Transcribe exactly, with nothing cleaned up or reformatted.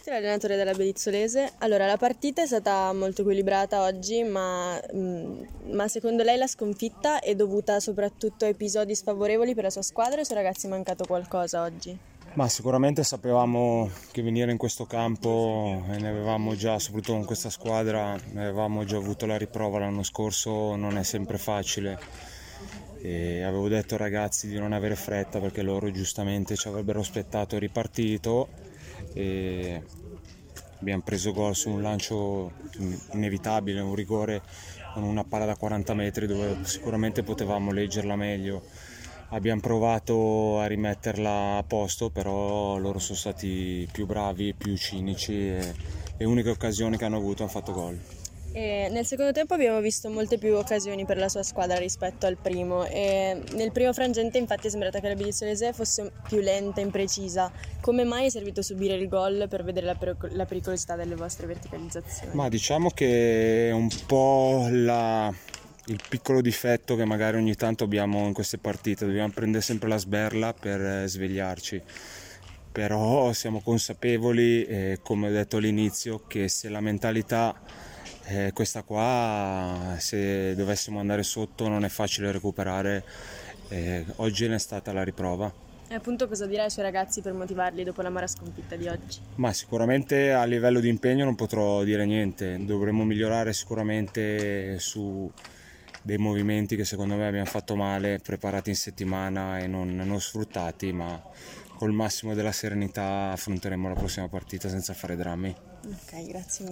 Giorgetti, l'allenatore della Bedizzolese. Allora, la partita è stata molto equilibrata oggi, ma, mh, ma secondo lei la sconfitta è dovuta soprattutto a episodi sfavorevoli per la sua squadra o ai suoi ragazzi è mancato qualcosa oggi? Ma sicuramente sapevamo che venire in questo campo, e ne avevamo già, soprattutto con questa squadra, ne avevamo già avuto la riprova l'anno scorso, non è sempre facile. E avevo detto ai ragazzi di non avere fretta perché loro giustamente ci avrebbero aspettato e ripartito. E abbiamo preso gol su un lancio inevitabile, un rigore con una palla da quaranta metri dove sicuramente potevamo leggerla meglio. Abbiamo provato a rimetterla a posto, però loro sono stati più bravi, più cinici e le uniche occasioni che hanno avuto hanno fatto gol. E nel secondo tempo abbiamo visto molte più occasioni per la sua squadra rispetto al primo e nel primo frangente infatti è sembrata che la Bedizzolese fosse più lenta, imprecisa. Come mai è servito subire il gol per vedere la, perico- la pericolosità delle vostre verticalizzazioni? Ma diciamo che è un po' la, il piccolo difetto che magari ogni tanto abbiamo in queste partite, dobbiamo prendere sempre la sberla per eh, svegliarci. Però siamo consapevoli, eh, come ho detto all'inizio, che se la mentalità è questa qua, se dovessimo andare sotto non è facile recuperare, eh, oggi ne è stata la riprova. E appunto cosa dirà ai suoi ragazzi per motivarli dopo l'amara sconfitta di oggi? Ma sicuramente a livello di impegno non potrò dire niente, dovremmo migliorare sicuramente su dei movimenti che secondo me abbiamo fatto male, preparati in settimana e non, non sfruttati, ma col massimo della serenità affronteremo la prossima partita senza fare drammi. Ok, grazie mille.